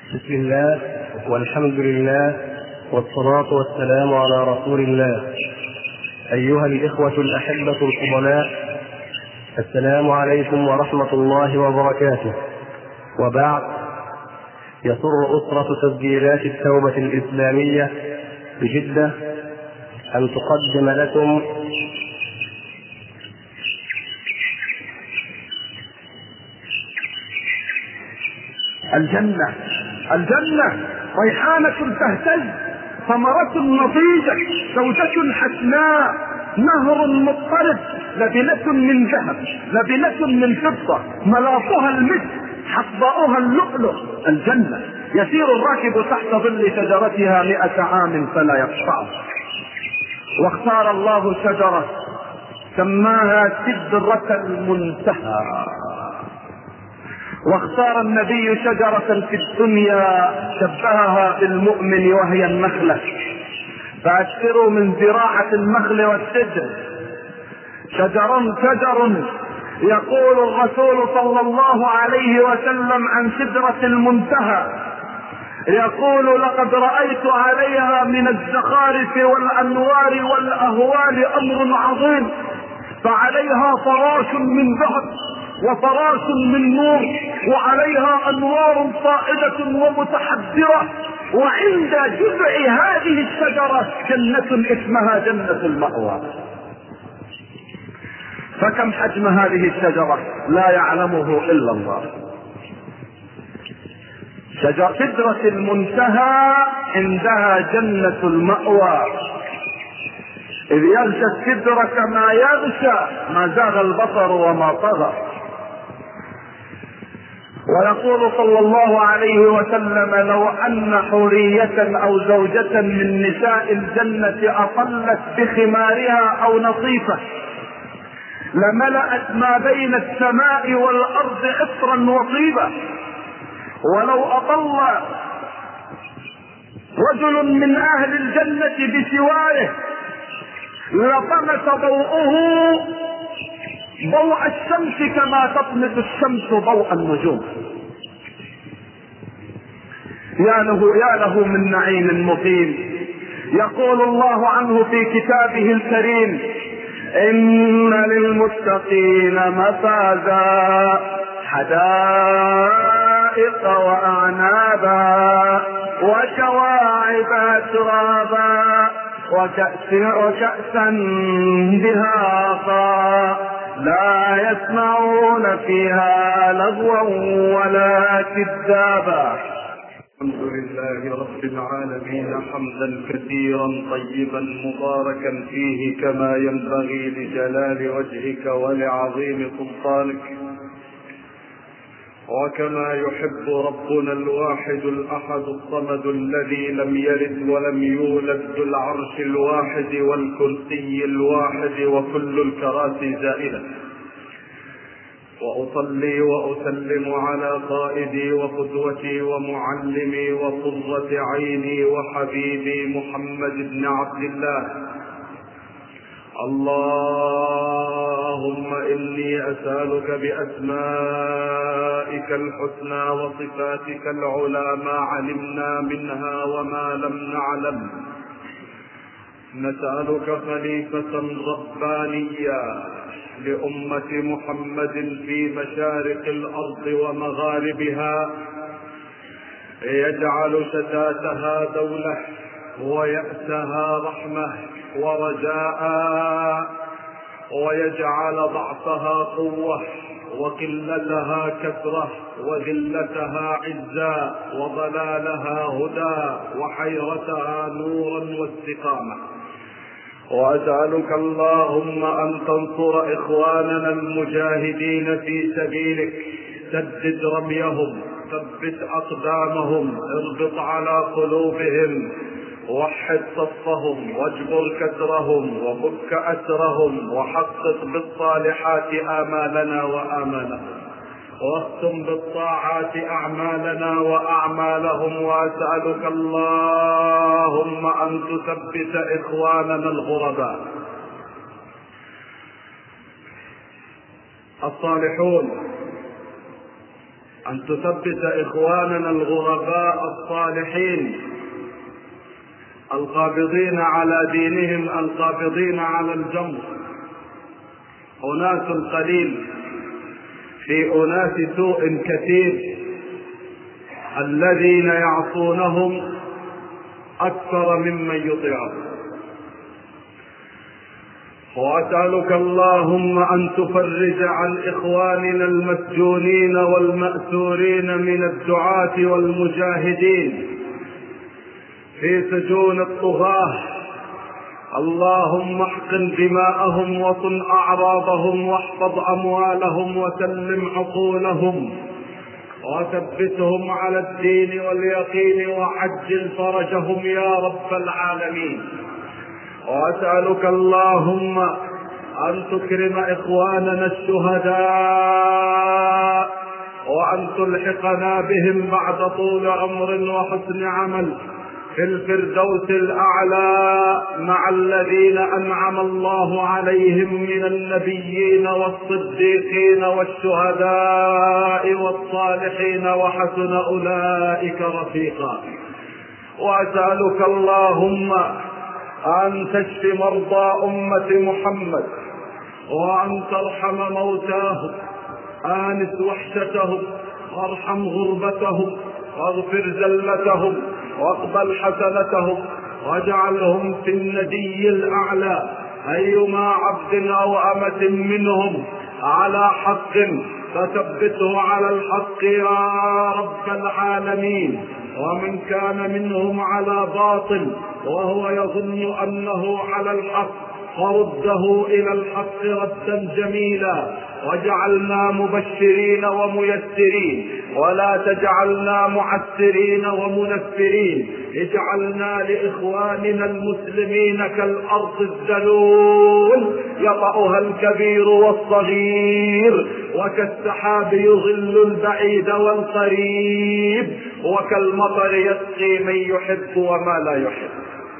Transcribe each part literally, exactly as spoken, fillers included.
بسم الله والحمد لله والصلاة والسلام على رسول الله. أيها الإخوة الأحبة الفضلاء، السلام عليكم ورحمة الله وبركاته. وبعد، يسر أسرة تسجيلات التوبة الإسلامية بجدة أن تقدم لكم الجنة. الجنة ريحانة تهتز، ثمرة نضيجة، زوجة حسناء، نهر مضطرب، لبنة من ذهب، لبنة من فضة، ملاطها المسك، حصباؤها اللؤلؤ. الجنة يسير الراكب تحت ظل شجرتها مئة عام فلا يقطعها. واختار الله شجرة سماها سدرة المنتهى، واختار النبي شجرة في الدنيا شبهها بالمؤمن وهي النخلة، فأكثروا من زراعة النخل والسدر. شجر شجر يقول الرسول صلى الله عليه وسلم عن سدرة المنتهى، يقول: لقد رأيت عليها من الزخارف والأنوار والأهوال أمر عظيم، فعليها فراش من ذهب وفراش من نور، وعليها أنوار صائدة ومتحدرة، وعند جذع هذه الشجرة جنة اسمها جنة المأوى. فكم حجم هذه الشجرة لا يعلمه إلا الله. شجرة سدرة المنتهى عندها جنة المأوى، إذ يغشى السدرة كما يغشى، ما زاغ البصر وما طغى. ويقول صلى الله عليه وسلم: لو أن حورية أو زوجة من نساء الجنة أطلت بخمارها أو نصيفة لملأت ما بين السماء والأرض عطرا وطيبا. ولو أطل رجل من أهل الجنة بسواره لطمس ضوءه ضوء الشمس كما تطمس الشمس ضوء النجوم. يا له يا له من نعيم مقيم. يقول الله عنه في كتابه الكريم: إن للمتقين مفازا، حدائق وأعنابا وكواعب أترابا وكأس وكأسا دهاقا لا يسمعون فيها لغوا ولا كذابا. الحمد لله رب العالمين، حمدا كثيرا طيبا مباركا فيه كما ينبغي لجلال وجهك ولعظيم سلطانك، وكما يحب ربنا الواحد الأحد الصمد الذي لم يلد ولم يولد، ذو العرش الواحد والكرسي الواحد وكل الكراسي زائلة. وأصلي وأسلم على قائدي وقدوتي ومعلمي وقرة عيني وحبيبي محمد بن عبد الله. اللهم إني أسألك بأسمائك الحسنى وصفاتك العلى ما علمنا منها وما لم نعلم. نسألك خليفة ربانية لأمة محمد في مشارق الأرض ومغاربها، يجعل شتاتها دولة ويأسها رحمة ورجاء، ويجعل ضعفها قوة وقلتها كثرة وذلتها عزا وضلالها هدى وحيرتها نورا واستقامة. وأسألك اللهم أن تنصر إخواننا المجاهدين في سبيلك، سدد رميهم، ثبت أقدامهم، اربط على قلوبهم، وحد صفهم، واجبر كسرهم، وفك أسرهم، وحقق بالصالحات آمالنا وآمالهم، واختم بالطاعات أعمالنا وأعمالهم. وأسألك اللهم أن تثبت إخواننا الغرباء الصالحون أن تثبت إخواننا الغرباء الصالحين القابضين على دينهم القابضين على الجمر، أناس قليل في أناس سوء كثير الذين يعصونهم أكثر ممن يطيعهم. وأسألك اللهم أن تفرج عن إخواننا المسجونين والمأسورين من الدعاة والمجاهدين في سجون الطغاة، اللهم احقن دماءهم وصن أعراضهم واحفظ أموالهم وسلم عقولهم وثبتهم على الدين واليقين وعجل فرجهم يا رب العالمين. وأسألك اللهم أن تكرم إخواننا الشهداء وأن تلحقنا بهم بعد طول عمر وحسن عمل في الفردوس الأعلى مع الذين أنعم الله عليهم من النبيين والصديقين والشهداء والصالحين وحسن أولئك رفيقا. وأسألك اللهم أن تشف مرضى أمة محمد وأن ترحم موتاهم، آنس وحشتهم وارحم غربتهم واغفر زلتهم واقبل حسنتهم واجعلهم في الندي الأعلى. أيما عبد أو أمة منهم على حق فثبته على الحق يا رب العالمين، ومن كان منهم على باطل وهو يظن أنه على الحق فرده إلى الحق ردا جميلا، واجعلنا مبشرين وميسرين ولا تجعلنا معسرين ومنفرين. اجعلنا لإخواننا المسلمين كالأرض الذلول يطأها الكبير والصغير، وكالسحاب يظل البعيد والقريب، وكالمطر يسقي من يحب وما لا يحب.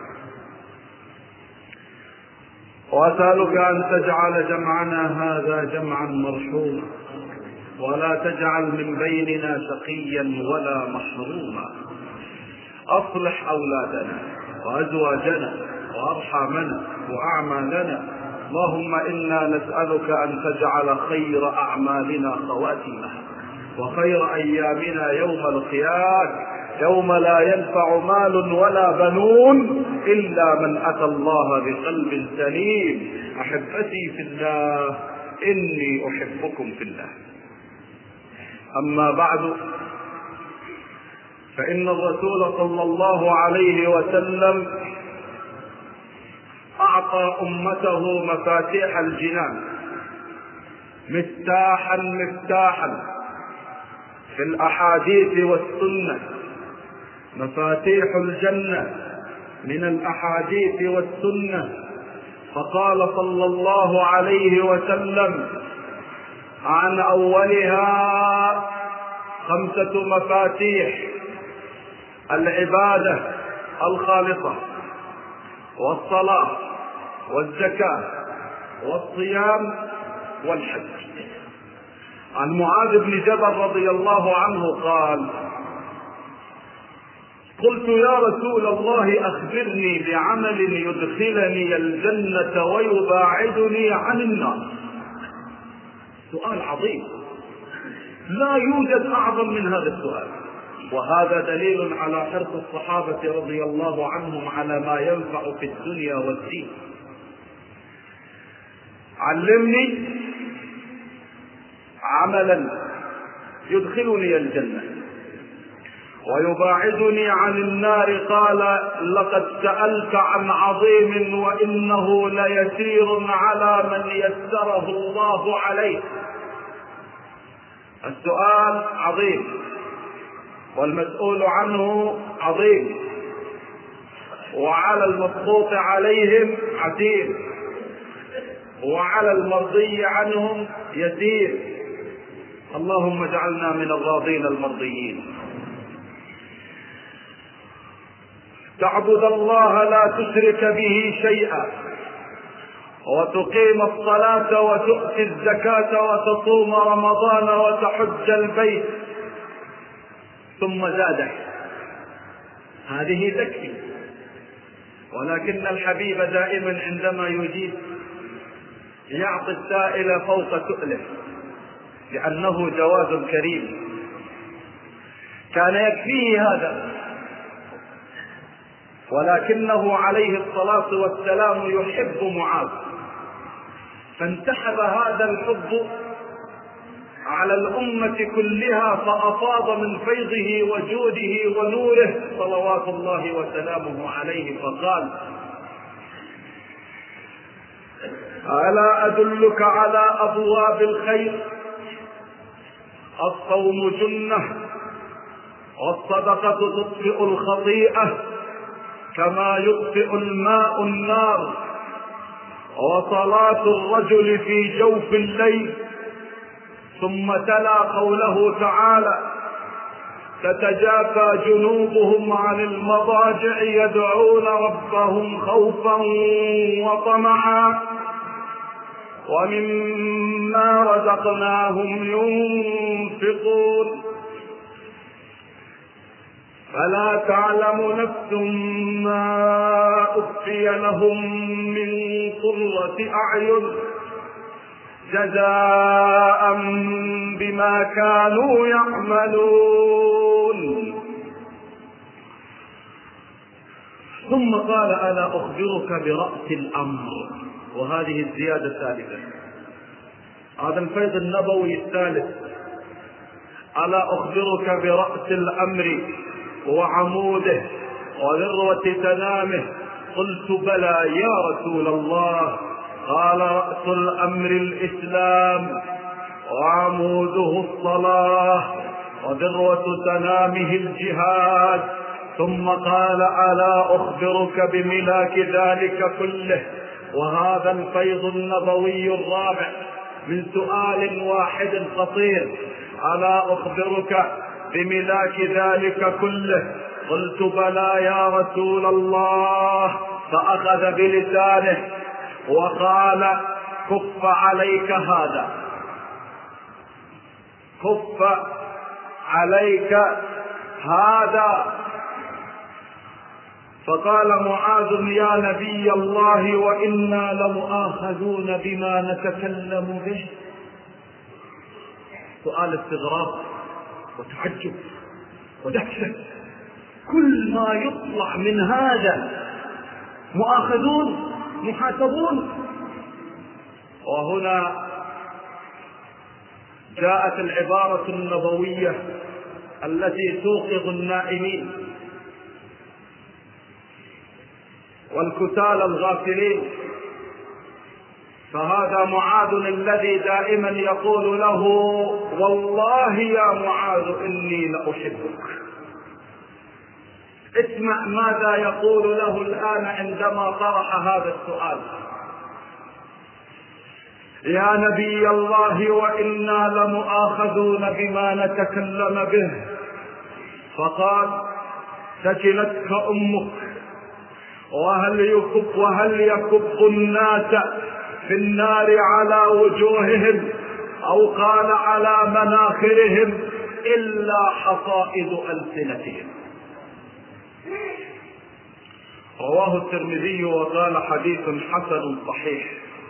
وأسألك أن تجعل جمعنا هذا جمعا مرحوما ولا تجعل من بيننا شقيا ولا محروما. أصلح أولادنا وأزواجنا وأرحامنا وأعمالنا. اللهم إنا نسألك أن تجعل خير أعمالنا خواتمها وخير أيامنا يوم القيامة، يوم لا ينفع مال ولا بنون إلا من أتى الله بقلب سليم. أحبتي في الله، إني أحبكم في الله. أما بعد، فإن الرسول صلى الله عليه وسلم أعطى أمته مفاتيح الجنان مفتاحا مفتاحا في الأحاديث والسنة، مفاتيح الجنة من الأحاديث والسنة. فقال صلى الله عليه وسلم عن أولها خمسة مفاتيح: العبادة الخالصة، والصلاة، والزكاة، والصيام، والحج. عن معاذ بن جبل رضي الله عنه قال: قلت يا رسول الله أخبرني بعمل يدخلني الجنة ويباعدني عن النار. سؤال عظيم، لا يوجد أعظم من هذا السؤال، وهذا دليل على حرص الصحابة رضي الله عنهم على ما ينفع في الدنيا والدين. علمني عملا يدخلني الجنة ويباعدني عن النار. قال: لقد سألت عن عظيم وإنه ليسير على من يسره الله عليه. السؤال عظيم والمسؤول عنه عظيم، وعلى المسقوط عليهم عسير، وعلى المرضي عنهم يسير. اللهم اجعلنا من الراضين المرضيين. تعبد الله لا تشرك به شيئا، وتقيم الصلاة وتؤتي الزكاة وتصوم رمضان وتحج البيت ثم زاده، هذه تكفي. ولكن الحبيب دائما عندما يجيب يعطي السائل فوق سؤله، لأنه جواد كريم. كان يكفيه هذا، ولكنه عليه الصلاة والسلام يحب معاذ، فانتحب هذا الحب على الأمة كلها، فأفاض من فيضه وجوده ونوره صلوات الله وسلامه عليه، فقال: ألا أدلك على أبواب الخير؟ الصوم جنة، والصدقة تطفئ الخطيئة كما يطفئ الماء النار، وصلاة الرجل في جوف الليل. ثم تلا قوله تعالى: تتجافى جنوبهم عن المضاجع يدعون ربهم خوفا وطمعا ومما رزقناهم ينفقون. فلا تعلم نفس ما أخفي لهم من قرة أعين جزاء بما كانوا يعملون. ثم قال: ألا أخبرك برأس الأمر؟ وهذه الزيادة الثالثة، هذا الفيض النبوي الثالث. ألا أخبرك برأس الأمر وعموده وذروة تنامه؟ قلت: بلى يا رسول الله. قال: رأس الأمر الإسلام، وعموده الصلاة، وذروة تنامه الجهاد. ثم قال: ألا أخبرك بملاك ذلك كله؟ وهذا الفيض النبوي الرابع من سؤال واحد قصير: ألا أخبرك بملاك ذلك كله؟ قلت: بلى يا رسول الله. فأخذ بلسانه وقال: كف عليك هذا، كف عليك هذا. فقال معاذ: يا نبي الله، وإنا لمؤاخذون بما نتكلم به. سؤال استغراب وتعجب ودهشة، كل ما يطلع من هذا مؤاخذون محاسبون. وهنا جاءت العبارة النبوية التي توقظ النائمين والكسالى الغافلين. فهذا معاذ الذي دائما يقول له: والله يا معاذ إني لأحبك. اسمع ماذا يقول له الآن عندما طرح هذا السؤال: يا نبي الله، وإنا لمؤاخذون بما نتكلم به. فقال: ثكلتك أمك، وهل يكب, وهل يكب الناس في النار على وجوههم، أو قال على مناخرهم، إلا حصائد ألسنتهم. رواه الترمذي وقال: حديث حسن صحيح.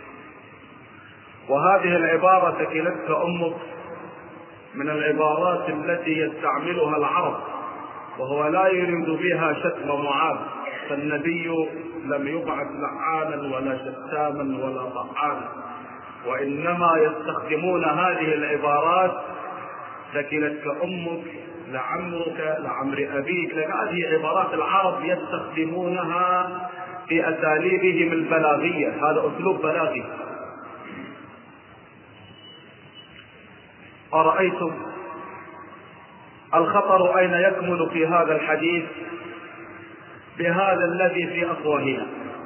وهذه العبارة ثكلتك أمك من العبارات التي يستعملها العرب، وهو لا يريد بها شتم معاذ، فالنبي لم يبعث لعانا ولا شتاما ولا طعانا، وإنما يستخدمون هذه العبارات: ثكلتك أمك، لعمرك، لعمر أبيك. هذه عبارات العرب يستخدمونها في أساليبهم البلاغية، هذا أسلوب بلاغي. أرأيتم الخطر أين يكمن في هذا الحديث بهذا الذي في أفواهنا؟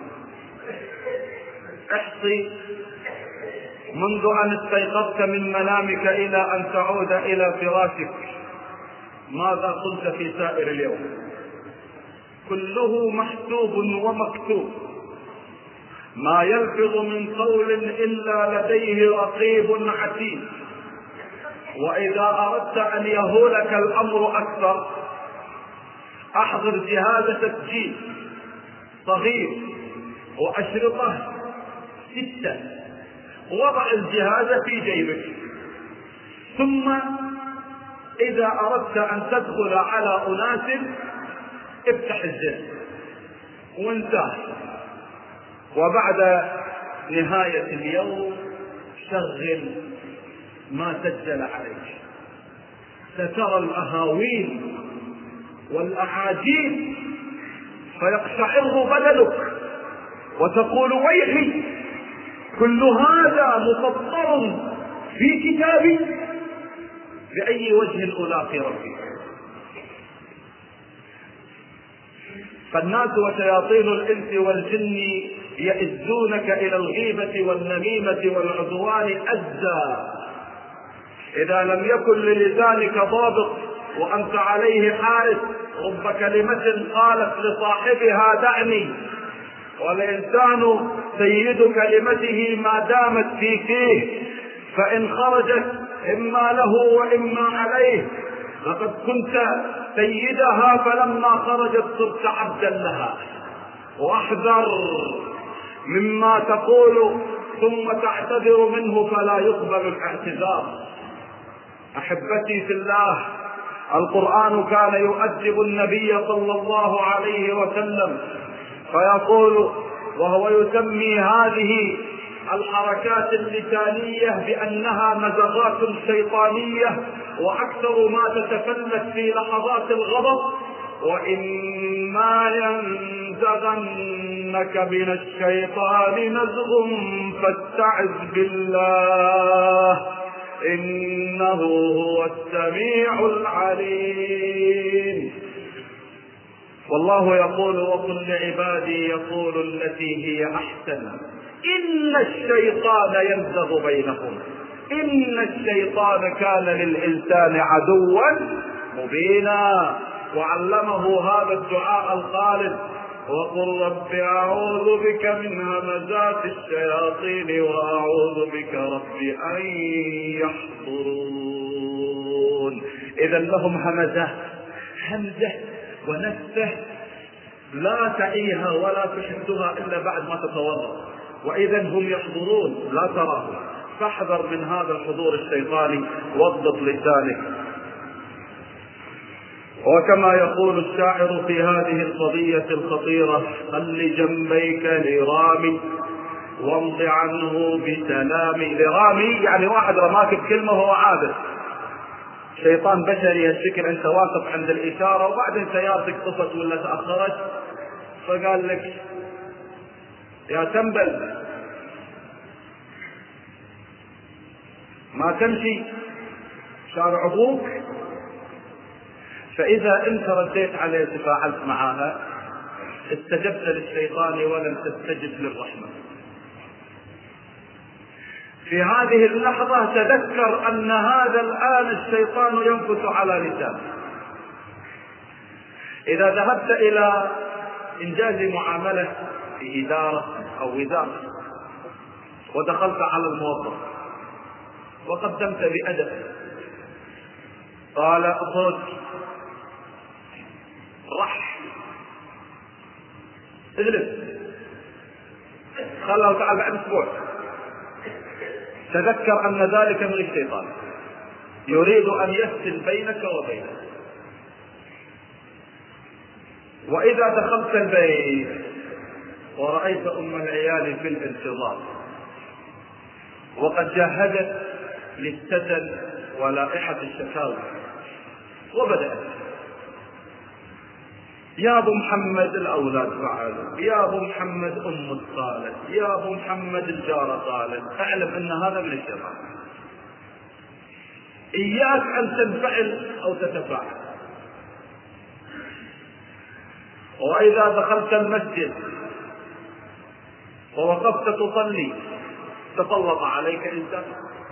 احصي منذ أن استيقظت من منامك إلى أن تعود إلى فراشك ماذا قلت في سائر اليوم. كله محسوب ومكتوب، ما يلفظ من قول إلا لديه رقيب عتيد. وإذا أردت أن يهولك الأمر أكثر أحضر جهاز تسجيل صغير وأشرطة ستة، وضع الجهاز في جيبك، ثم إذا أردت أن تدخل على أناس افتح الزر وانتهى. وبعد نهاية اليوم شغل ما سجل عليك، سترى الأهاويل والأعاجيب فيقشعر بدنك وتقول ويحي، كل هذا مسطر في كتابي، بأي وجه ألاقي ربي؟ فالناس وشياطين الإنس والجن يئزونك إلى الغيبة والنميمة والعدوان أزا. إذا لم يكن للسانك ضابط وأنت عليه حارس، رب كلمة قالت لصاحبها دعني، والإنسان سيد كلمته ما دامت في فيه، فإن خرجت إما له وإما عليه. لقد كنت سيدها فلما خرجت صرت عبدا لها. واحذر مما تقول ثم تعتذر منه فلا يقبل الاعتذار. أحبتي في الله، القرآن كان يؤدب النبي صلى الله عليه وسلم فيقول وهو يسمي هذه الحركات اللسانية بأنها نزغات شيطانية، وأكثر ما تتفلت في لحظات الغضب: وإما ينزغنك من الشيطان نزغ فاستعذ بالله إنه هو السميع العليم. والله يقول وقل لعبادي يقول التي هي أحسن إن الشيطان ينزغ بينهم إن الشيطان كان للإنسان عدوا مبينا. وعلمه هذا الدعاء الخالد: وقل رب أعوذ بك من همزات الشياطين وأعوذ بك رب أن يحضرون. إذا لهم همزة همزة ونفسه لا تعيها ولا تحسها إلا بعد ما تتوضأ، وإذا هم يحضرون لا تراه. فاحذر من هذا الحضور الشيطاني واضبط لسانك. وكما يقول الشاعر في هذه القضية الخطيرة: خل جنبيك لرامي وامض عنه بسلام. لرامي يعني واحد رماك بكلمة وهو عابر، شيطان بشري هالشكل، انت واقف عند الإشارة وبعدين سيارتك طفت ولا تأخرت فقال لك يا تنبل ما تمشي شارع ابوك. فإذا أنت رديت عليه تفاعلت معها استجبت للشيطان ولم تستجب للرحمة. في هذه اللحظة تذكر أن هذا الآن الشيطان ينفث على لسانك. إذا ذهبت إلى إنجاز معاملة في إدارة أو وزارة ودخلت على الموظف وقدمت بأدب، قال اخرج، رح اجلس، خله تعال بعد اسبوع، تذكر ان ذلك من الشيطان يريد ان يفصل بينك وبينه. واذا دخلت البيت ورأيت ام العيال في الانتظار وقد جهزت للسجن ولائحة الشكاوى وبدأت: يا ابو محمد الاولاد فعلوا، يا ابو محمد ام قالت، يا ابو محمد الجارة قالت. اعلم ان هذا من الشيطان. اياك ان تنفعل او تتفاعل. واذا دخلت المسجد ووقفت تصلي تسلط عليك انسان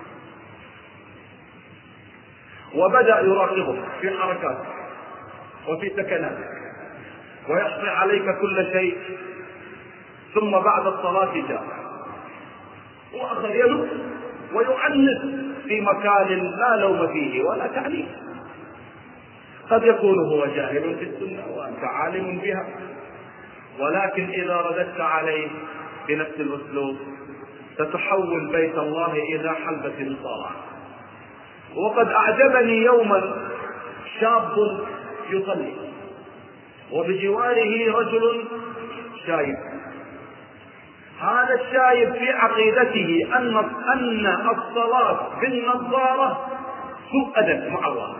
وبدأ يراقبك في حركاتك وفي سكناتك ويحصي عليك كل شيء. ثم بعد الصلاة جاء وأخذ يلف ويعنف في مكان لا لوم فيه ولا تعنيف. قد يكون هو جاهل في السنة وأنت عالم بها، ولكن إذا رددت عليه بنفس الأسلوب ستحول بيت الله إلى حلبة مصارعة. وقد أعجبني يوما شاب يصلي وبجواره رجل شايب. هذا الشايب في عقيدته أن أن الصلاة بالنظارة سوء أدب مع الله.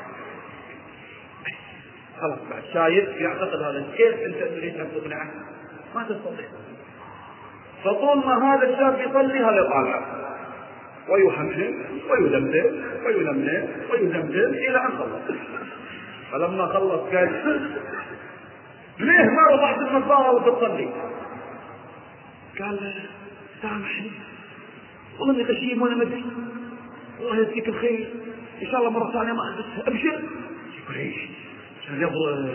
خلاص بعد شايب يعتقد هذا. كيف أنت تريد أن تقنعه؟ ما تستطيع. فطول ما هذا الشاب يصلي هذا يطالع ويحمل ويدمدم ويلملم ويدمدم إلى أن خلص. فلما خلص قال ليه ما وضعت النظارة وتصلي؟ قال سامحني والله اني غشيم وانا مدري، الله يجزيك الخير ان شاء الله مرة ثانية ما ألبسها، ابشر. عشان يضرب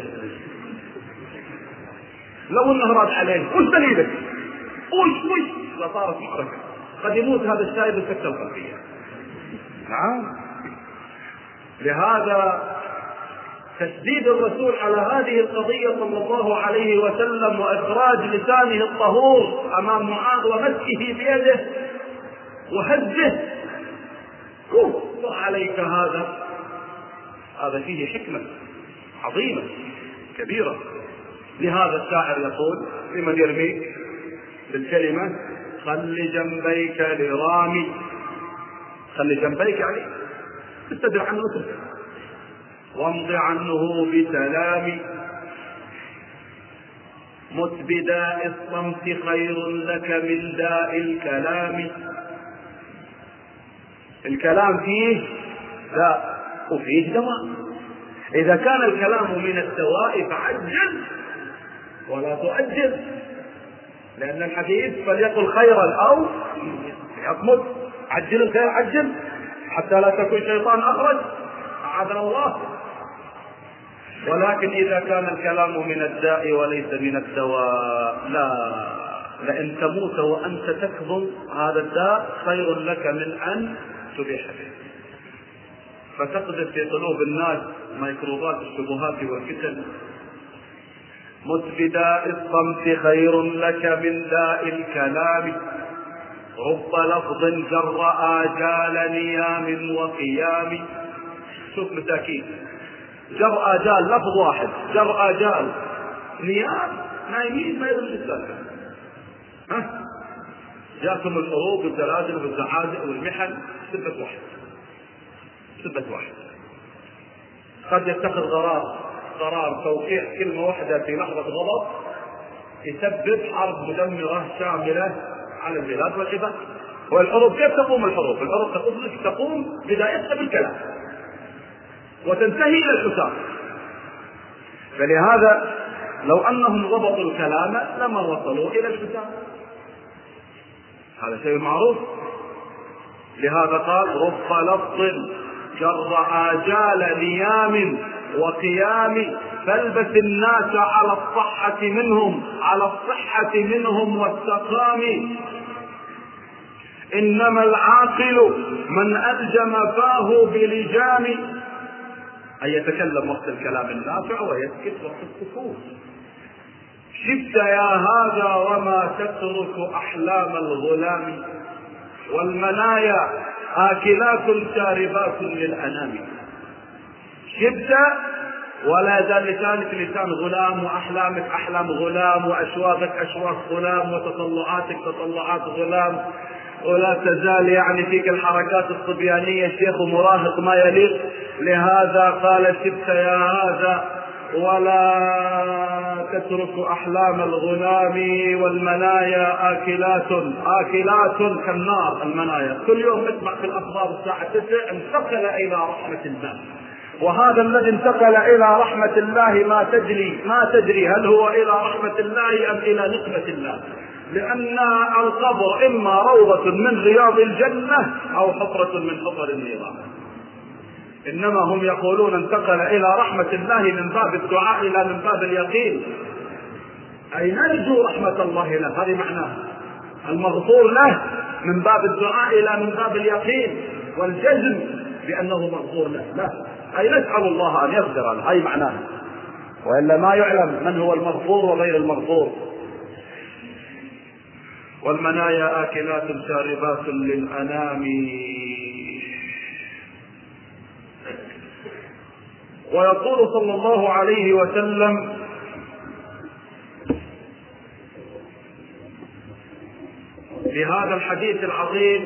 لو انه راد عليه وش دليلك؟ وش وش لصارت معركة. قد يموت هذا الشايب السكتة القلبية. نعم. لهذا تشديد الرسول على هذه القضية صلى الله عليه وسلم وإخراج لسانه الطهور أمام معاذ ومسكه بيده وهزه كف عليك هذا، هذا فيه حكمة عظيمة كبيرة. لهذا الشاعر يقول لمن يرميك بالكلمة خل جنبيك لرامي. خل جنبيك يعني استدر عنه وترك وامض عنه بسلام. مت بداء الصمت خير لك من داء الكلام. الكلام فيه داء وفيه دواء. إذا كان الكلام من الدواء فعجل ولا تؤجل، لأن الحديث فليقل خيرا أو يصمت. عجل الخير عجل حتى لا تكون شيطان أخرج أعاذنا الله. ولكن إذا كان الكلام من الداء وليس من الدواء لا، لأن تموت وأنت تكظم هذا الداء خير لك من أن تبيح به. فتقذف في قلوب الناس ميكروبات الشبهات والفتن. مت بداء الصمت خير لك من داء الكلام. رب لفظ جر آجال نيام وقيام. شوف مساكين، جر آجال لفظ واحد، جر آجال نيام نايمين ما يدرون السالفة. ها جاءكم الحروب والزلازل والزعازع والمحن سبة واحد سبة واحد. قد يتخذ قرار قرار توقيع كلمة واحدة في لحظة غضب يسبب حرب مدمرة شاملة على البلاد والعباد. والحروب كيف تقوم؟ الحروب الحروب تقوم تقوم بدايتها بالكلام وتنتهي إلى الحسام. فلهذا لو أنهم ضبطوا الكلام لما وصلوا إلى الحسام. هذا شيء معروف. لهذا قال رب لفظ جر آجال نيام وقيام. فالبس الناس على الصحة منهم على الصحة منهم والسقام. إنما العاقل من ألجم فاه بلجام. أن يتكلم وقت الكلام النافع ويسكت وقت السكوت. شبت يا هذا وما تترك أحلام الغلام. والمنايا آكلات شاربات للأنام. شبت ولا يزال لسانك لسان غلام وأحلامك أحلام غلام وأشواقك أشواق غلام وتطلعاتك تطلعات غلام، ولا تزال يعني فيك الحركات الصبيانية شيخ مراهق ما يليق. لهذا قال شبت يا هذا ولا تترك أحلام الغلام. والمنايا آكلات آكلات كالنار. المنايا كل يوم اسمع في الأخبار الساعة تسعة انتقل إلى رحمة الله. وهذا الذي انتقل إلى رحمة الله ما تدري ما تدري هل هو إلى رحمة الله أم إلى نقمة الله. لأن القبر إما روضة من رياض الجنة أو حفرة من حفر النيران. إنما هم يقولون انتقل إلى رحمة الله من باب الدعاء إلى من باب اليقين، أي نرجو رحمة الله له. هذه معناه المغفور له من باب الدعاء إلى من باب اليقين. والجزم بأنه مغفور له، لا، أي نسأل الله أن يغفر له، أي معناه، وإلا ما يعلم من هو المغفور وغير المغفور. والمنايا آكلات شاربات للأنام. ويقول صلى الله عليه وسلم: في هذا الحديث العظيم: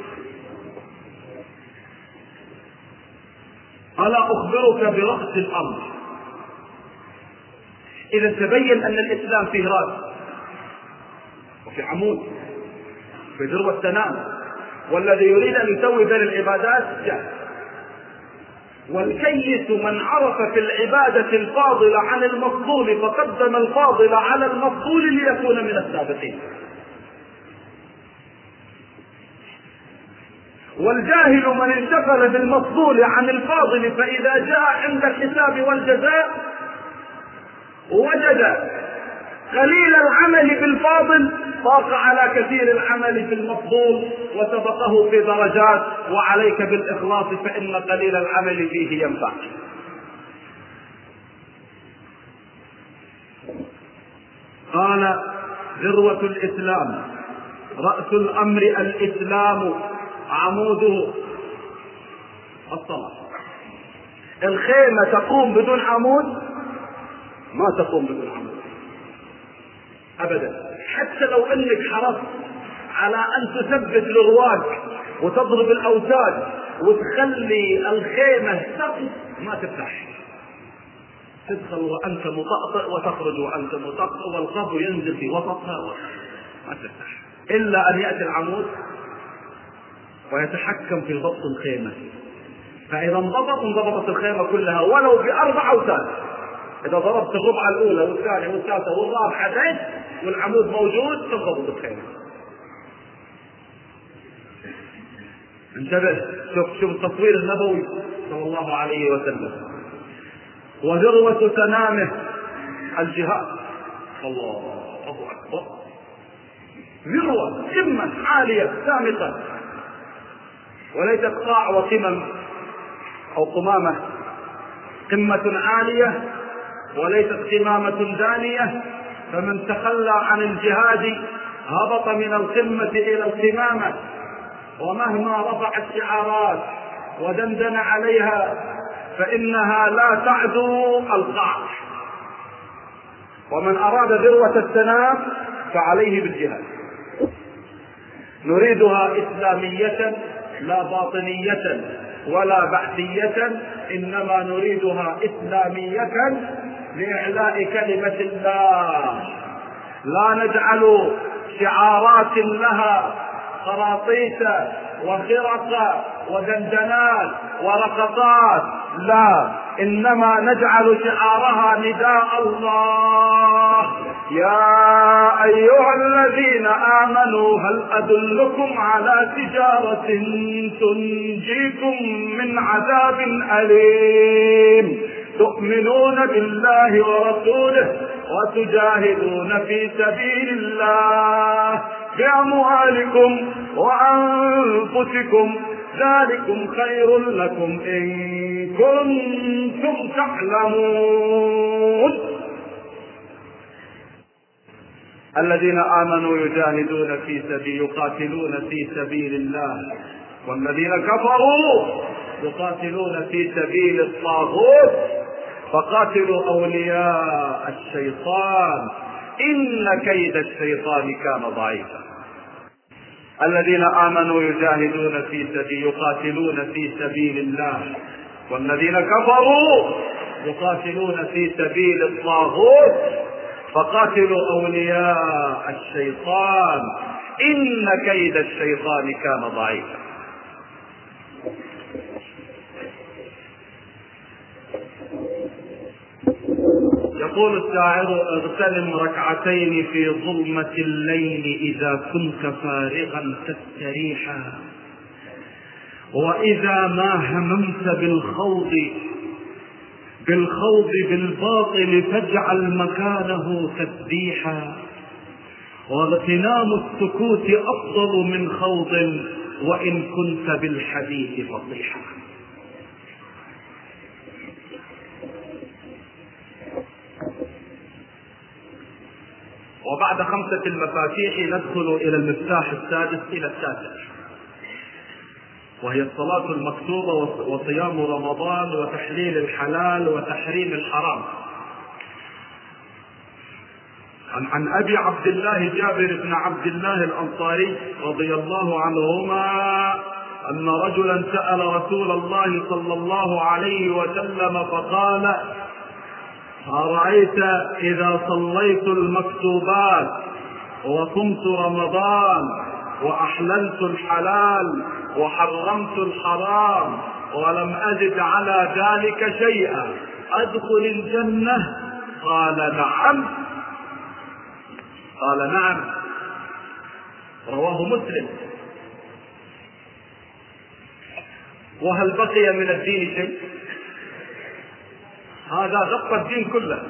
ألا أخبرك برأس الأمر؟ إذا تبين أن الإسلام فيه رأس وفي عمود في ذروة السنام، والذي يريد أن يسوي بين العبادات جاهز. والكيس من عرف في العبادة الفاضلة عن المفضول فقدم الفاضل على المفضول ليكون من السابقين. والجاهل من انشغل بالمفضول عن الفاضل، فإذا جاء عند الحساب والجزاء وجد قليل العمل بالفاضل طاق على كثير العمل في المفضول وسبقه في درجات. وعليك بالإخلاص فإن قليل العمل فيه ينفع. قال: ذروة الإسلام، رأس الأمر الإسلام، عموده الصلاة. الخيمة تقوم بدون عمود؟ ما تقوم بدون عمود أبدا. حتى لو أنك حرصت على أن تثبت الرواق وتضرب الأوتاد وتخلي الخيمة تقف، ما تفتح. تدخل وأنت مطأطئ وتخرج وأنت مطأطئ، والقبو ينزل في وسطها، ما تفتح إلا أن يأتي العمود ويتحكم في ضبط الخيمة. فإذا انضبط انضبطت الخيمة كلها ولو بأربع أوتاد. إذا ضربت الربع الأولى والثانية والثالثة والرابعة زين والعمود موجود تنضبط الخيمة. انتبه، شوف شوف التصوير النبوي صلى الله عليه وسلم. وذروة سنامه الجهاد. الله أكبر. ذروة، قمة عالية سامقة، وليست قاع وقمم أو قمامة. قمة عالية وليست قمامة دانية. فمن تخلى عن الجهاد هبط من القمة إلى القمامة. ومهما رفع الشعارات ودندن عليها فإنها لا تعدو القاع. ومن أراد ذروة السنام فعليه بالجهاد. نريدها إسلامية لا باطنية ولا بعثية، إنما نريدها إسلامية لإعلاء كلمة الله. لا نجعل شعارات لها خراطيس وخرق ودندنات ورقصات، لا، إنما نجعل شعارها نداء الله: يا أيها الذين آمنوا هل أدلكم على تجارة تنجيكم من عذاب أليم تؤمنون بالله ورسوله وتجاهدون في سبيل الله بأموالكم وأنفسكم ذلكم خير لكم إن كنتم تعلمون. الذين آمنوا يجاهدون في سبيل يقاتلون في سبيل الله، والذين كفروا يقاتلون في سبيل الطاغوت فقاتلوا أولياء الشيطان إن كيد الشيطان كان ضعيفا. الذين آمنوا يجاهدون في سبيل يقاتلون في سبيل الله، والذين كفروا يقاتلون في سبيل الطاغوت فقاتلوا أولياء الشيطان إن كيد الشيطان كان ضعيفا. يقول الشاعر: اغتنم ركعتين في ظلمة الليل إذا كنت فارغا تستريحا، وإذا ما هممت بالخوض بالخوض بالباطل فاجعل مكانه تسبيحا، واغتنام السكوت أفضل من خوض وإن كنت بالحديث فصيحا. وبعد خمسة المفاتيح ندخل إلى المفتاح السادس إلى التاسع، وهي الصلاة المكتوبة وصيام رمضان وتحليل الحلال وتحريم الحرام. عن أبي عبد الله جابر بن عبد الله الأنصاري رضي الله عنهما أن رجلا سأل رسول الله صلى الله عليه وسلم فقال: أرأيت إذا صليت المكتوبات وصمت رمضان وأحللت الحلال وحرمت الحرام ولم أزد على ذلك شيئا أدخل الجنة؟ قال: نعم. قال: نعم. رواه مسلم. وهل بقي من الدين شيء؟ هذا غطى الدين كله.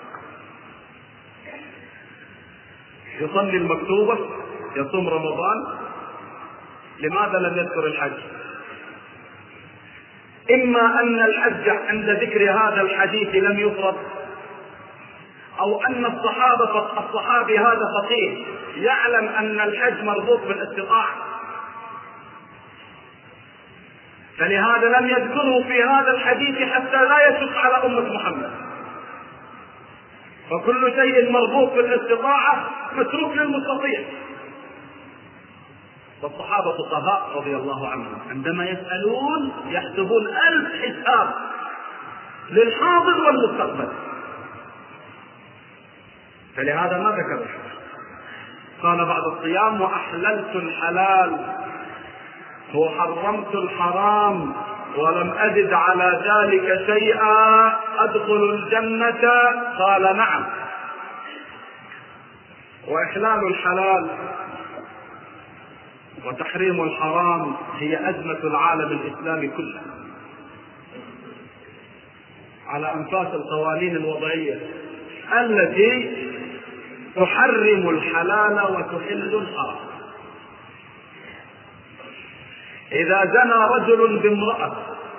يصلي المكتوبة، يصوم رمضان، لماذا لم يذكر الحج؟ إما أن الحج عند ذكر هذا الحديث لم يفرض، أو أن الصحابة الصحابي هذا فقيه يعلم أن الحج مربوط بالاستطاعة، فلهذا لم يذكره في هذا الحديث حتى لا يشق على أمة محمد. فكل شيء مربوط بالاستطاعة متروك للمستطيع. والصحابة فقهاء رضي الله عنهم عندما يسألون يحسبون ألف حساب للحاضر والمستقبل، فلهذا ما ذكر. قال بعد الصيام: وأحللت الحلال وحرمت الحرام ولم أزد على ذلك شيئا أدخل الجنة؟ قال: نعم. وإحلال الحلال وتحريم الحرام هي أزمة العالم الإسلامي كله، على أنفاس القوانين الوضعية التي تحرم الحلال وتحل الحرام. إذا زنى رجل بامرأة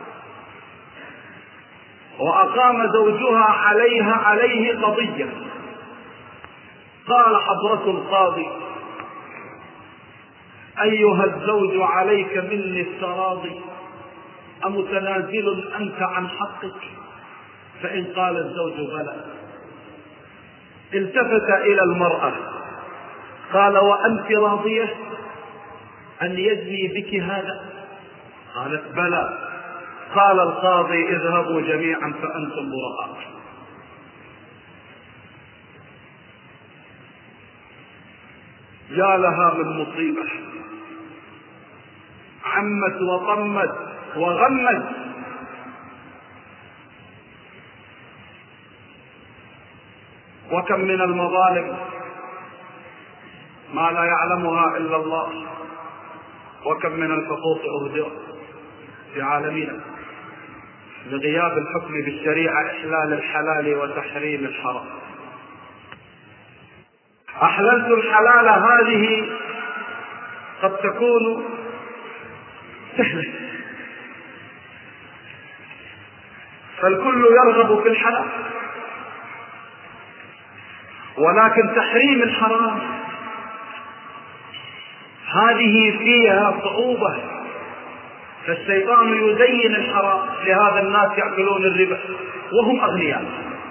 وأقام زوجها عليها عليه قضية، قال حضرة القاضي: أيها الزوج عليك مني التراضي، أمتنازل أنت عن حقك؟ فإن قال الزوج بلى، التفت إلى المرأة قال: وأنت راضية أن يزني بك هذا؟ قالت: بلى. قال القاضي: اذهبوا جميعا فأنتم براء. يا لها من مصيبة عمت وطمت وغمت. وكم من المظالم ما لا يعلمها إلا الله، وكم من الحقوق أهدرت في عالمنا لغياب الحكم بالشريعة، إحلال الحلال وتحريم الحرام. أحللت الحلال هذه قد تكون سهلة، فالكل يرغب في الحلال، ولكن تحريم الحرام هذه فيها صعوبة، فالشيطان يزين الحرام. لهذا الناس يأكلون الربا وهم أغنياء،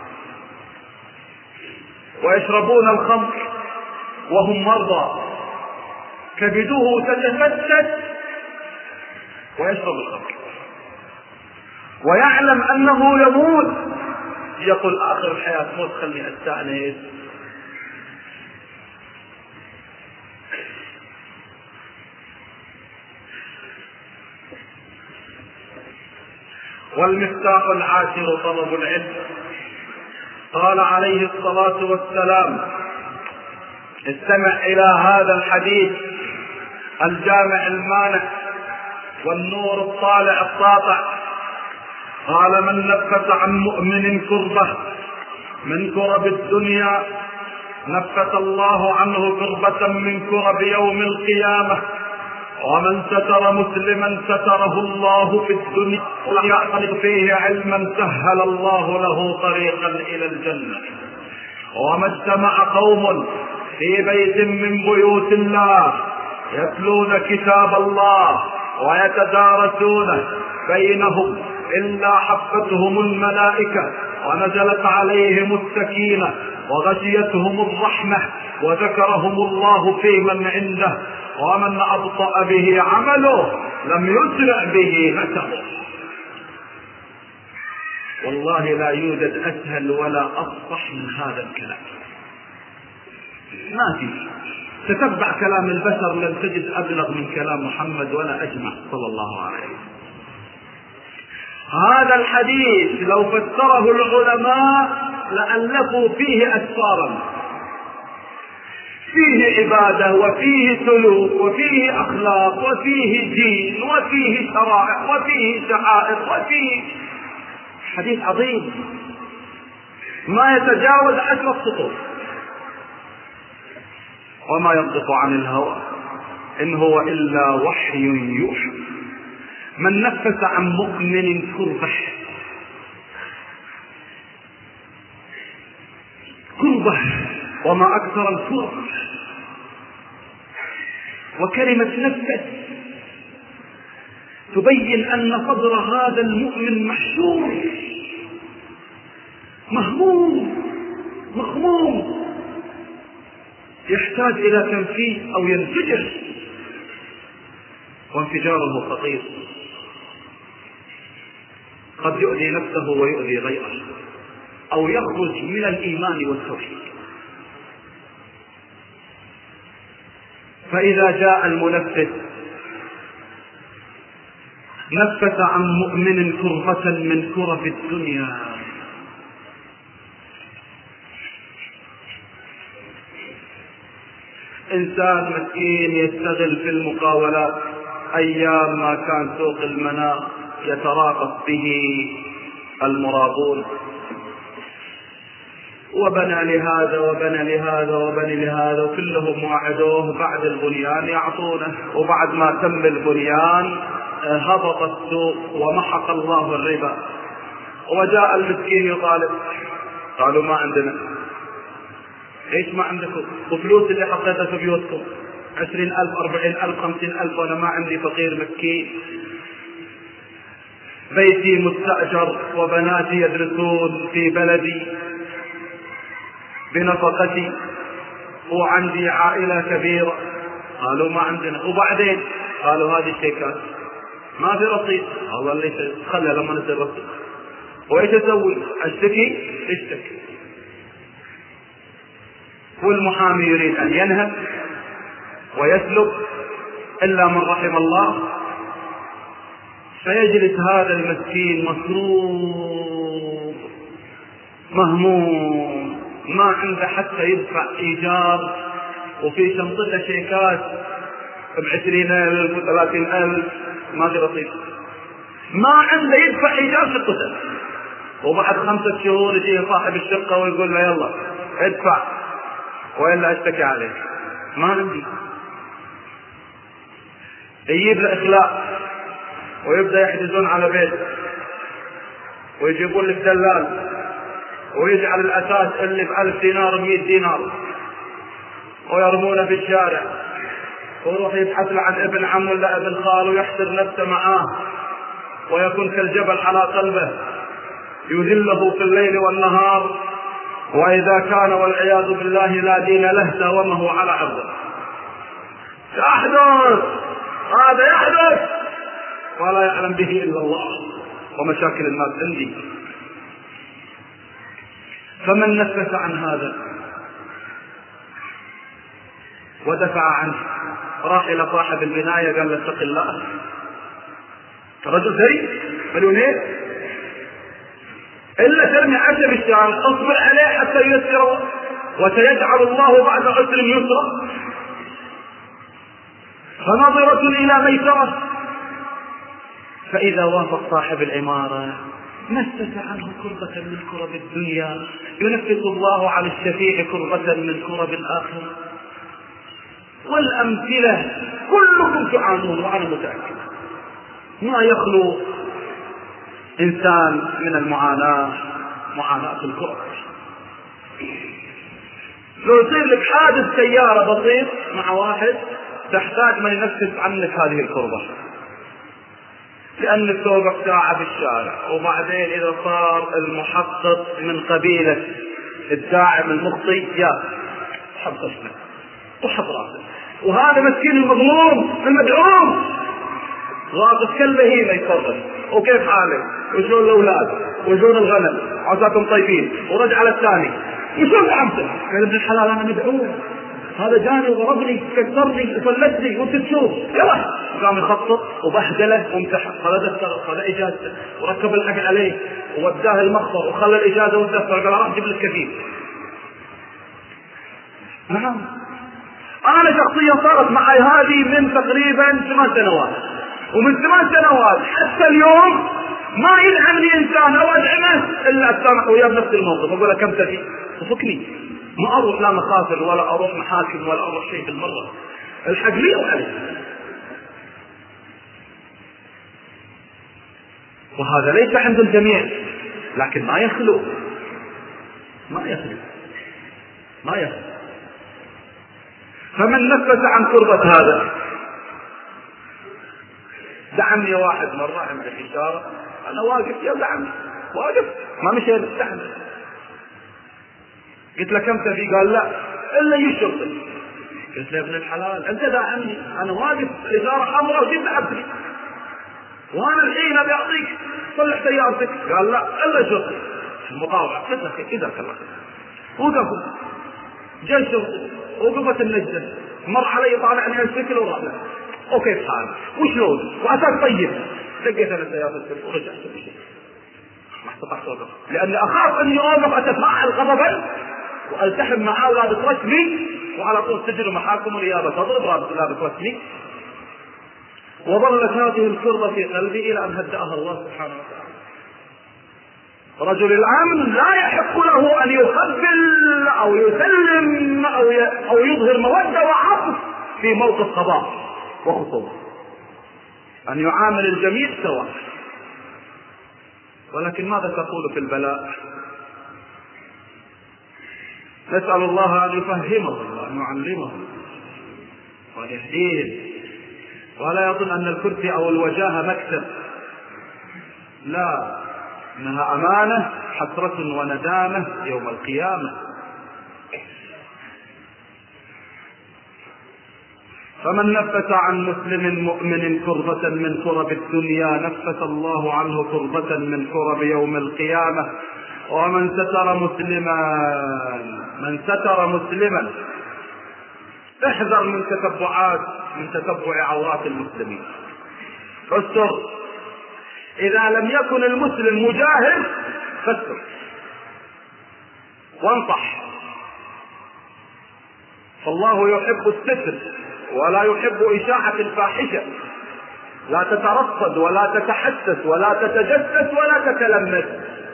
ويشربون الخمر وهم مرضى، كبده تتفتت ويشرب الخمر، ويعلم أنه يموت، يقول آخر الحياة موت، خلني أستأنس. والمفتاح العاشر طلب العلم. قال عليه الصلاة والسلام: استمع إلى هذا الحديث الجامع المانع والنور الطالع الساطع. قال: من نفس عن مؤمن كربة من كرب الدنيا نفس الله عنه كربة من كرب يوم القيامة. ومن ستر مسلما ستره الله في الدنيا ويعتقد فيه علما سهل الله له طريقا إلى الجنة. وما اجتمع قوم في بيت من بيوت الله يتلون كتاب الله ويتدارسونه بينهم إلا حفتهم الملائكة ونزلت عليهم السكينة وغشيتهم الرحمة وذكرهم الله في من عنده. ومن أبطأ به عمله لم يسرع به نسبه. والله لا يوجد أسهل ولا أفصح من هذا الكلام، ما في. تتبع كلام البشر لن تجد أبلغ من كلام محمد ولا أجمع صلى الله عليه وسلم. هذا الحديث لو فسره العلماء لألفوا فيه أسفارا، فيه عبادة وفيه سلوك وفيه أخلاق وفيه دين وفيه شرائع وفيه شعائر وفيه حديث عظيم ما يتجاوز عشرة سطور. وما ينطق عن الهوى إن هو إلا وحي يوحى. من نفس عن مؤمن كربة كربة وما أكثر الكرب. وكلمة نفس تبين أن صدر هذا المؤمن محشور مهموم مخموم يحتاج إلى تنفيذ أو ينفجر، وانفجاره خطير قد يؤذي نفسه ويؤذي غيره أو يخرج من الإيمان والتوحيد. فإذا جاء المنفس نفس عن مؤمن كربة من كرب الدنيا. إنسان مسكين يستغل في المقاولات أيام ما كان سوق المناء يتراقص به المرابون، وبنى لهذا وبنى لهذا وبنى لهذا وكلهم وعدوه بعد البنيان يعطونه، وبعد ما تم البنيان هبط السوق ومحق الله الربا. وجاء المسكين يطالب، قالوا ما عندنا. ايش ما عندكم؟ وفلوس اللي حطيتها في بيوتكم عشرين ألف أربعين ألف خمسين ألف وأنا ما عندي، فقير مسكين، بيتي مستأجر وبناتي يدرسون في بلدي بنفقتي وعندي عائلة كبيرة. قالوا ما عندنا. وبعدين قالوا هذه الشيكات ما في رصيد. الله ليش خلى لما نصير رصيد. وايش اسوي؟ اشتكي؟ اشتكي. والمحامي يريد ان ينهب ويسلب الا من رحم الله، فيجلس هذا المسكين مسرور مهموم ما عنده حتى يدفع ايجار، وفي شنطته شيكات بعشرين ألف وثلاثين ألف ما في رصيد، ما عنده يدفع ايجار شقته. وبعد خمسة شهور يجي صاحب الشقة ويقول له يلا ادفع وإلا اشتكي عليك. ما عندي. يجيب له إخلاء ويبدأ يحجزون على بيت ويجيبون لك دلال ويجعل الأساس اللي بألف دينار مئة دينار ويرمونه في الشارع، ويروح يبحث له عن ابن عم ولا ابن خال ويحشر نفسه معاه ويكون كالجبل على قلبه يذله في الليل والنهار، وإذا كان والعياذ بالله لا دين له داومه على عرضه. يحدث هذا يحدث ولا يعلم به إلا الله، ومشاكل الناس عندي. فمن نفس عن هذا ودفع عنه راح إلى صاحب البناية قال له اتق الله، رجل ثري مليونير إلا ترمي عشر الشام اصبر عليه حتى ييسر وسيجعل الله بعد عسر يسرا، فنظرة إلى ميسرة. فإذا وافق صاحب العمارة نفس عنه كربة من كرب الدنيا ينفذ الله على الشفيع كربة من كرب الآخرة. والأمثلة كلكم تعانون وأنا متأكد ما يخلو إنسان من المعاناة، معاناة الكرة. لو يصير لك حادث سيارة بسيط مع واحد تحتاج من ينفذ عنك هذه الكربة، لأن ثوبك ساعة في الشارع، وبعدين إذا صار المحقق من قبيلة الداعم المخطي يا حب خشمك وحب راسك، وهذا مسكين المظلوم المدعوم واقف كالبهيمة يتصرف، وكيف حالك وشلون الأولاد وشلون الغنم عساكم طيبين، ورجع على الثاني وشلون دعمته؟ قال ابن الحلال أنا مدعوم، هذا جاني وضربني كسرني وفلتني وانت تشوف يلا. قام يخطط وبهدله وامتحن، خذ دفتر خذ اجازته وركب الحق عليه ووداه المخبر وخلى الاجازه والدفتر، قال راح جيب لك كفيل. نعم انا شخصيا صارت معي هذه من تقريبا ثمان سنوات، ومن ثمان سنوات حتى اليوم ما يدعمني انسان او ادعمه الا اتسامح وياه بنفس الموقف، اقول له كم تفي وفكني، ما اروح لا مخاطر ولا اروح محاكم ولا اروح شيء بالمره، الحق لي وعليه. وهذا ليس عند الجميع، لكن ما يخلو ما يخلو ما يخلو. فمن نفس عن كربة هذا، دعمني واحد مرة عند الإشارة، أنا واقف يا دعمني واقف ما مشي دعمني، قلت له كم تبي؟ قال لا إلا يشرطي. قلت له ابن الحلال أنت داعمني، أنا واقف الإشارة حمراء وجيت دعمتني، وأنا الحين أبي أعطيك صلح سيارتك. قال لا إلا شرطي المطاوعة. قلت له إذا كلا وقفوا جاء الشرطي وقفت النجدة، مر علي طالعني الشكل ورحلة وكيف حالك وشلون وعساك طيب، لقيت أنا سيارتك ورجعت بشيء ما استطعت أوقف، لأني أخاف أني أوقف أتفاعل غضبا والتحم معاه لابس رسمي وعلى طول سجن ومحاكم ونيابه تضرب لابس رسمي. وظلت هذه الكربة في قلبي إلى أن هدأها الله سبحانه وتعالى. رجل الأمن لا يحق له أن يقبل أو يسلم أو أو يظهر مودة وعطف في موقف قضاء وخصومة، أن يعامل الجميع سواء. ولكن ماذا تقول في البلاء؟ نسأل الله أن يفهمه وأن يعلمه وأن يهديه، ولا يظن أن الكرسي أو الوجاهة مكتب، لا، إنها أمانة حسرة وندامة يوم القيامة. فمن نفس عن مسلم مؤمن كربة من كرب الدنيا نفس الله عنه كربة من كرب يوم القيامة. ومن ستر مسلما من ستر مسلما احذر من تتبعات من تتبع عورات المسلمين، استر. إذا لم يكن المسلم مجاهر فاستر وانصح، فالله يحب الستر ولا يحب إشاعة الفاحشة. لا تترصد ولا تتحسس ولا تتجسس ولا تتلمس.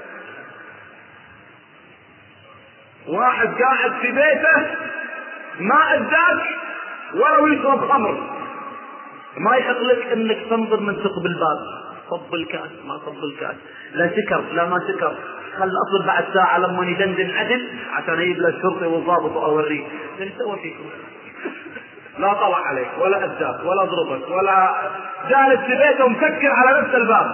واحد قاعد في بيته ما أداك ولو يشرب خمر، ما يحق لك انك تنظر من ثقب الباب، صب الكاس ما صب الكاس، لا سكر لا ما سكر، خل اصل بعد ساعة لما يدندن عدل عشان يجيب له الشرطي والضابط واوريه. ايش سوى فيكم؟ لا طلع عليك ولا أداك ولا ضربك ولا جالس في بيته ومسكر على نفس الباب.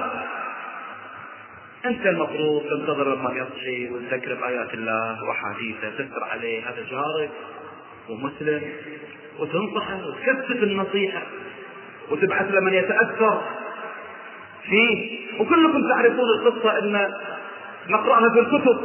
انت المفروض تنتظر لما يصحي وتذكر بآيات الله وحديثه، تسر عليه هذا جارك ومسلم، وتنصحه وتكثف النصيحة وتبعث لمن يتأثر فيه. وكلكم تعرفون القصة ان نقرأها في الكتب.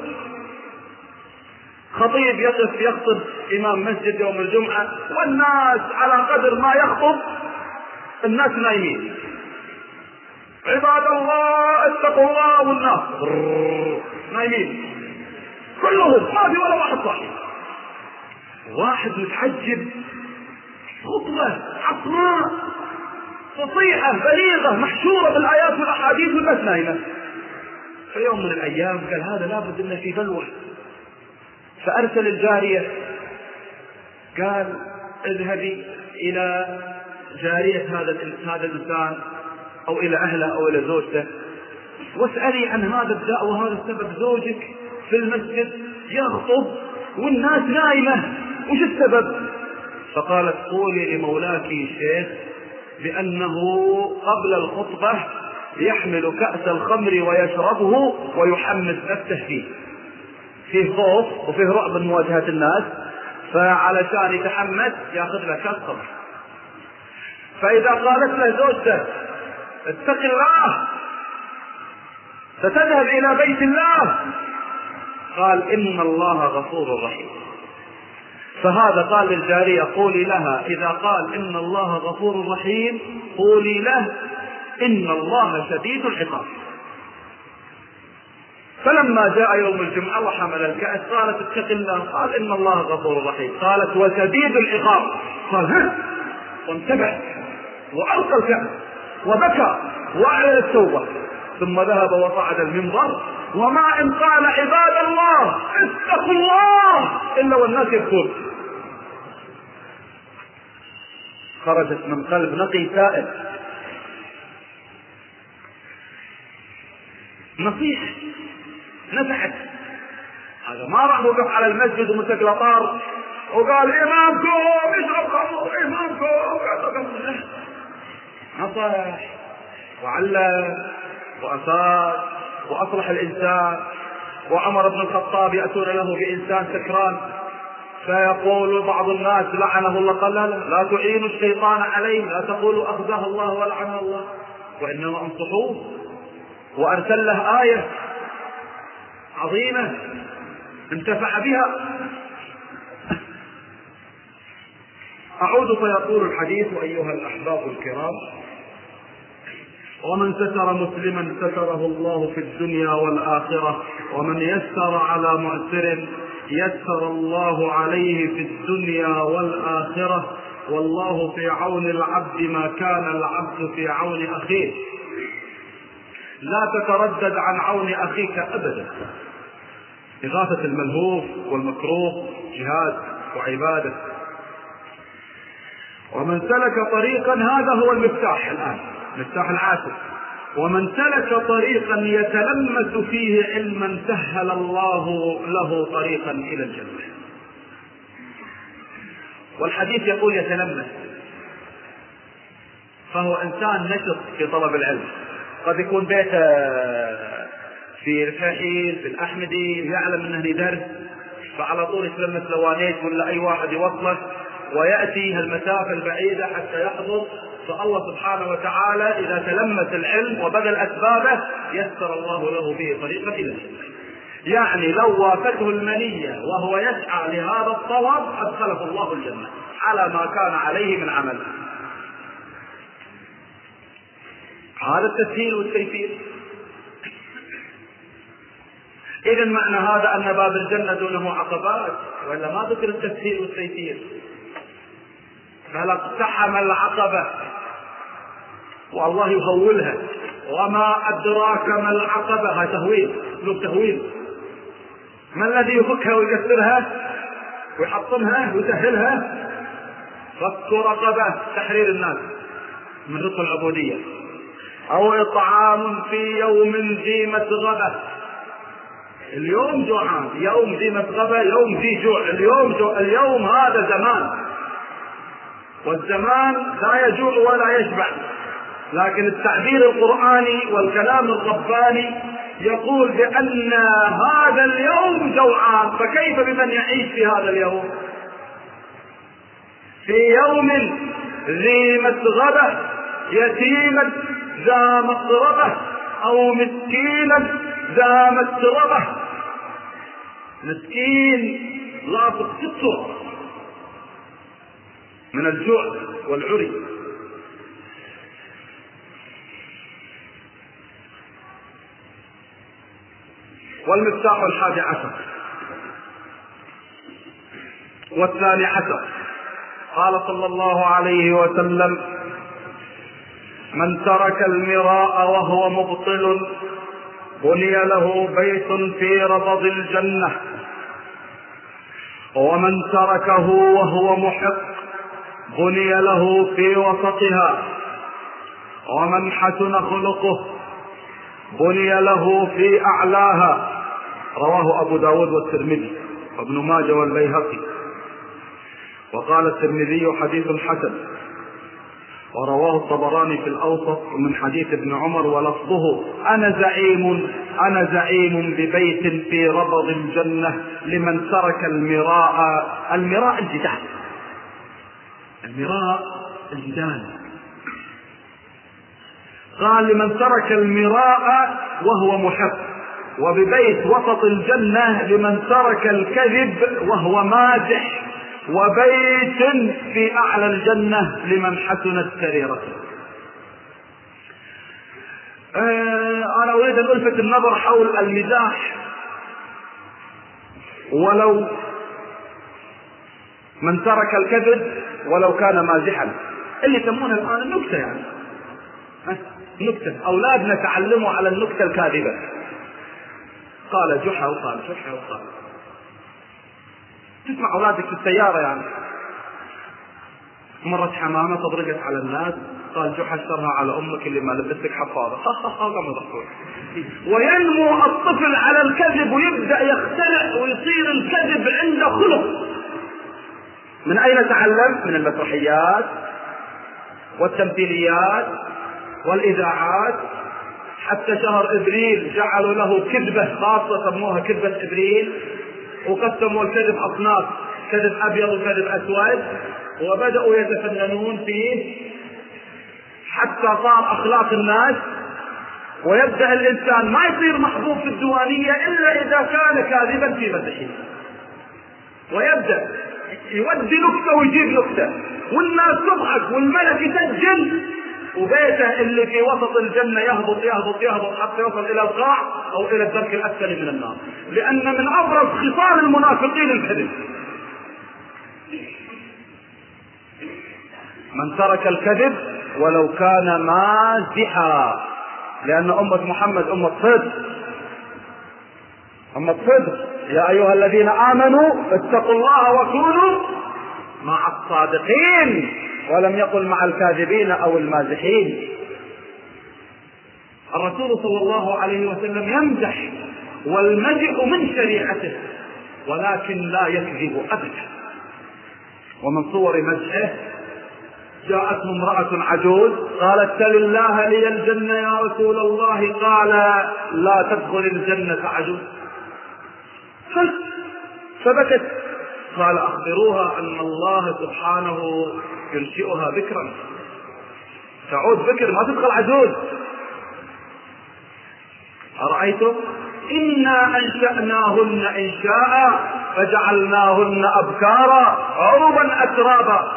خطيب يقف يخطب إمام مسجد يوم الجمعة والناس على قدر ما يخطب الناس نايمين، عباد الله اتقوا الله، والناس نايمين كلهم ما في ولا واحد صاحي. واحد متحجب خطبة عصماء فصيحة بليغة محشورة بالآيات والأحاديث والناس نايمة. في يوم من الأيام قال هذا لابد إنه في بلوى، فأرسل الجارية قال اذهبي إلى جارية هذا هذا الإنسان أو إلى أهله أو إلى زوجته، واسألي عن هذا الداء وهذا السبب. زوجك في المسجد يخطب والناس نايمة، وش السبب؟ فقالت قولي لمولاك الشيخ بأنه قبل الخطبة يحمل كأس الخمر ويشربه ويحمس نفسه فيه، فيه خوف وفيه رعب من مواجهة الناس، فعلشان يتحمس ياخذ له كأس خمر. فإذا قالت له زوجته اتق الله ستذهب إلى بيت الله، قال إن الله غفور رحيم. فهذا قال للجارية قولي لها إذا قال إن الله غفور رحيم قولي له إن الله شديد العقاب. فلما جاء يوم الجمعة وحمل الكأس قالت اتق الله، قال إن الله غفور رحيم، قالت وشديد العقاب، قال ها، وانتبه وألقى الكأس وبكى وأعلن التوبة، ثم ذهب وصعد المنبر، وما إن قال عباد الله اتقوا الله إلا والناس يبكون. خرجت من قلب نقي تائب. نصيحة نفعت. هذا ما راح وقف على المسجد ومسك لطار وقال إمامكم اشرب خمر، إمامكم نصح وعلم وأفاد وأصلح الإنسان. وعمر بن الخطاب يأتون له بإنسان سكران فيقول بعض الناس لعنه الله، قال لا, لا تعينوا الشيطان عليه، لا تقولوا أخزاه الله ولعنه الله، وإنما انصحوه. وأرسل له آية عظيمة انتفع بها. أعود فيقول الحديث أيها الأحباب الكرام: ومن ستر مسلما ستره الله في الدنيا والآخرة، ومن يسر على معسر يسر الله عليه في الدنيا والآخرة، والله في عون العبد ما كان العبد في عون أخيه. لا تتردد عن عون أخيك أبدا. إغاثة الملهوف والمكروه جهاد وعبادة. ومن سلك طريقا، هذا هو المفتاح الآن، مفتاح العاشر. ومن سلك طريقا يتلمس فيه علما سهل الله له طريقا إلى الجنة. والحديث يقول يتلمس، فهو إنسان نشط في طلب العلم. قد يكون بيته في الفحيل في الأحمدي يعلم أنه درس، فعلى طول يتلمس لوانيت ولا أي واحد يوصله ويأتي هالمسافة البعيدة حتى يحضر. فالله سبحانه وتعالى إذا تلمس العلم وبذل أسبابه يسر الله له به طريقة إلى الجنة. يعني لو وافته المنية وهو يسعى لهذا الطلب أدخله الله الجنة على ما كان عليه من عمل. هذا التسهيل والتيسير. إذا معنى هذا أن باب الجنة دونه عقبات، ولا ما ذكر التسهيل والتيسير؟ فلاقتحم العقبة والله يهولها. وما أدراك ما العقبة، هاي تهويل، اسلوب تهويل. ما الذي يفكها ويكسرها ويحطمها ويسهلها؟ فك رقبة، تحرير الناس من رق العبودية. أو إطعام في يوم ذي مسغبة، اليوم جوعان، يوم ذي مسغبة، يوم ذي جوع، اليوم جوع. اليوم هذا زمان، والزمان لا يجوع ولا يشبع، لكن التعبير القرآني والكلام الرباني يقول بأن هذا اليوم جوعان، فكيف بمن يعيش في هذا اليوم؟ في يوم ذي مسغبة، يتيما ذا مقربة أو مسكينا ذا متربة. مسكين لاصق ستر من الجوع والعري. والمفتاح الحادي عشر والثاني عشر قال صلى الله عليه وسلم: من ترك المراء وهو مبطل بني له بيت في ربض الجنة، ومن تركه وهو محق بني له في وسطها، ومن حسن خلقه بني له في أعلاها. رواه أبو داود والترمذي وابن ماجه والبيهقي، وقال الترمذي حديث حسن، ورواه الطبراني في الأوسط من حديث ابن عمر ولفظه: أنا زعيم أنا زعيم ببيت في ربض الجنة لمن ترك المراء. المراء الجدال، المراء الجدال. قال: لمن ترك المراء وهو محب. وببيت وسط الجنة لمن ترك الكذب وهو مازح. وبيت في أعلى الجنة لمن حسنت سريرته. آه أنا أريد أن ألفت النظر حول المزاح. ولو من ترك الكذب ولو كان مازحا، اللي يسمونه الآن النكتة، يعني نكتة. أولادنا تعلموا على النكتة الكاذبة. قال جحا وقال جحا وقال. تسمع أولادك في السيارة، يعني مرت حمامة تضرقت على الناس، قال جحا اشترها على أمك اللي ما لبستك حفاظة. وينمو الطفل على الكذب ويبدأ يخترع ويصير الكذب عنده خلق. من أين تعلم؟ من المسرحيات والتمثيليات والإذاعات. حتى شهر إبريل جعلوا له كذبة خاصة سموها كذبة إبريل، وقسموا الكذب أصناف: كذب أبيض وكذب أسود، وبدأوا يتفننون فيه حتى صار أخلاق الناس. ويبدأ الإنسان ما يصير محبوب في الديوانية إلا إذا كان كاذبا في مدحه، ويبدأ يودي نكتة ويجيب نكتة، والناس تضحك والملك يسجل، وبيته اللي في وسط الجنة يهبط يهبط يهبط حتى يوصل إلى القاع أو إلى الدرك الأسفل من النار. لأن من أبرز خصال المنافقين الكذب. من ترك الكذب ولو كان مازحا، لأن أمة محمد أمة صدق، أمة صدق. يا أيها الذين آمنوا اتقوا الله وكونوا مع الصادقين، ولم يقل مع الكاذبين أو المازحين. الرسول صلى الله عليه وسلم يمزح، والمزح من شريعته، ولكن لا يكذب أبدا. ومن صور مزحه: جاءته امرأة عجوز قالت: سل الله لي الجنة يا رسول الله. قال: لا تدخل الجنة عجوز. فبكت. قال: أخبروها أن الله سبحانه ينشئها بكرا، تعود بكر ما تدخل عجوز. أرأيتم؟ إنا أنشأناهن إنشاء فجعلناهن أبكارا عربا أترابا.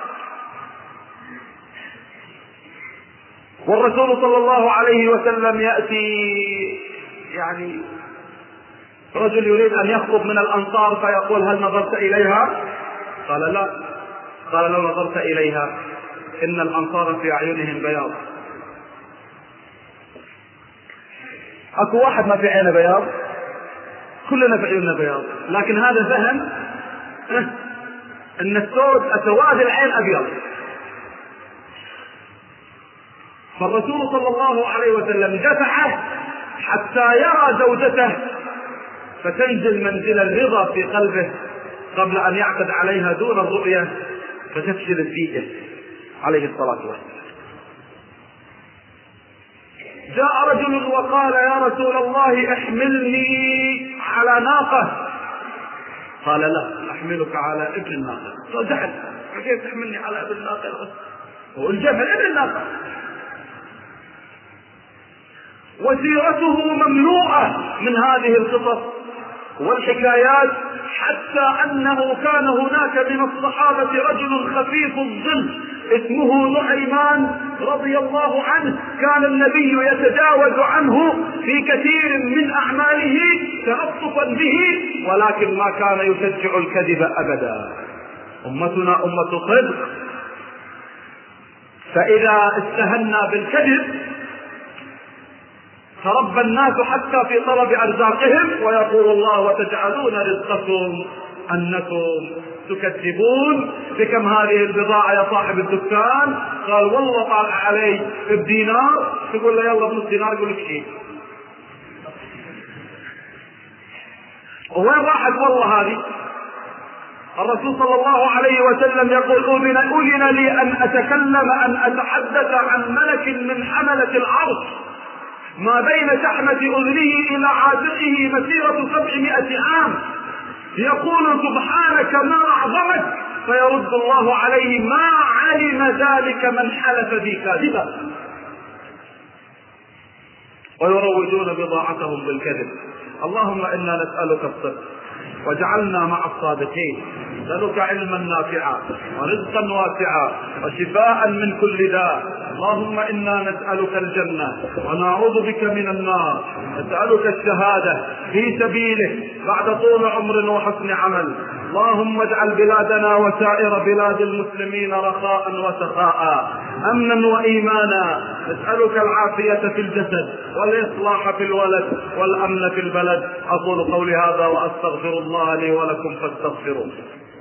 والرسول صلى الله عليه وسلم يأتي، يعني رجل يريد أن يخطب من الأنصار فيقول: هل نظرت إليها؟ قال: لا. قال: لو نظرت إليها إن الأنصار في أعينهم بياض. أكو واحد ما في عينه بياض؟ كلنا في عيوننا بياض، لكن هذا فهم أن السود أسواد العين أبيض. فالرسول صلى الله عليه وسلم دفعه حتى يرى زوجته فتنزل منزل الرضا في قلبه قبل أن يعقد عليها دون الرؤية فتفشل الزيجة عليه الصلاة والسلام. جاء رجل وقال: يا رسول الله احملني على ناقة. قال: لا، أحملك على ابن الناقة. قال: زحل، كيف تحملني على ابن الناقة؟ والجمل ابن الناقة. وسيرته مملوءة من هذه القصص والحكايات، حتى أنه كان هناك من الصحابة رجل خفيف الظل اسمه نعيمان رضي الله عنه، كان النبي يتجاوز عنه في كثير من أعماله تلطفا به، ولكن ما كان يشجع الكذب أبدا. أمتنا أمة صدق، فإذا استهنا بالكذب تربى الناس حتى في طلب أرزاقهم، ويقول الله: وتجعلون رزقكم أنكم تكذبون. بكم هذه البضاعة يا صاحب الدكان؟ قال والله طالع علي بدينار. تقول له يلا بنص دينار، يقول لك شيء. وين راحت والله هذه؟ الرسول صلى الله عليه وسلم يقول أذن أذن لي أن أتكلم أن أتحدث عن ملك من حملة العرش ما بين شحمة أذنه إلى عاتقه مسيرة سبعمائة عام، يقول سبحانك ما أعظمك، فيرد الله عليه ما علم ذلك من حلف بي كاذبا. ويروجون بضاعتهم بالكذب. اللهم إنا نسألك الصدق واجعلنا مع الصادقين. نسألك علما نافعا ورزقا واسعا وشفاء من كل داء. اللهم إنا نسألك الجنة ونعوذ بك من النار. نسألك الشهادة في سبيلك بعد طول عمر وحسن عمل. اللهم اجعل بلادنا وسائر بلاد المسلمين رخاء وسخاء، أمنا وإيمانا. نسألك العافية في الجسد والإصلاح في الولد والأمن في البلد. أقول قولي هذا وأستغفر الله لي ولكم فاستغفروه.